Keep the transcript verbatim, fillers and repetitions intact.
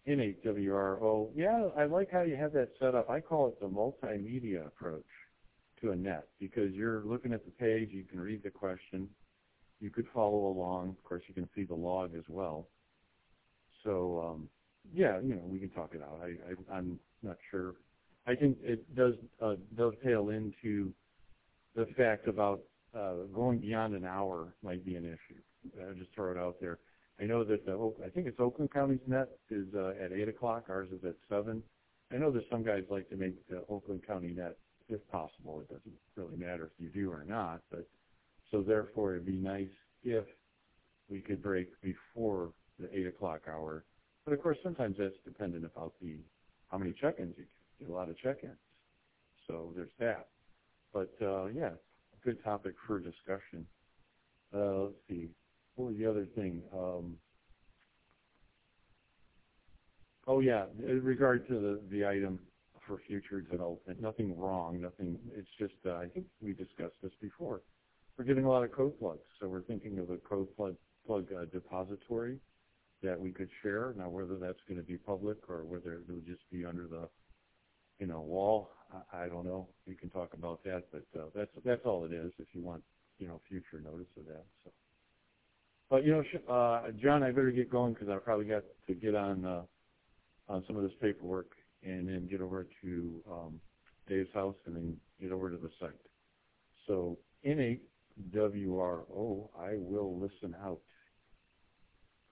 N eight W R O. Yeah, I like how you have that set up. I call it the multimedia approach to a net because you're looking at the page, you can read the question, you could follow along. Of course, you can see the log as well. So, um, yeah, you know, we can talk it out. I, I, I'm not sure. I think it does uh, dovetail into the fact about uh, going beyond an hour might be an issue. I'll just throw it out there. I know that the, I think it's Oakland County's net is uh, at eight o'clock. Ours is at seven. I know that some guys like to make the Oakland County net, if possible. It doesn't really matter if you do or not. But so therefore, it'd be nice if we could break before the eight o'clock hour. But of course, sometimes that's dependent about the how many check-ins you get. A lot of check-ins. So there's that. But uh, yeah, good topic for discussion. Uh, let's see. What was the other thing? Um, oh yeah, in regard to the, the item for future development, nothing wrong, nothing, it's just, uh, I think we discussed this before. We're getting a lot of code plugs, so we're thinking of a code plug, plug uh, depository that we could share. Now whether that's going to be public or whether it would just be under the, you know, wall, I, I don't know. We can talk about that, but uh, that's, that's all it is if you want, you know, future notice of that. So. But, you know, uh, John, I better get going because I probably got to get on uh, on some of this paperwork and then get over to um, Dave's house and then get over to the site. So N eight W R O, I will listen out.